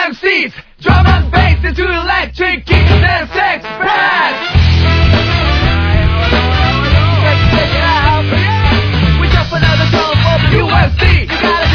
MCs, drum and bass into electric kicks and sex press. Check it out. We drop another song for the USC. You gotta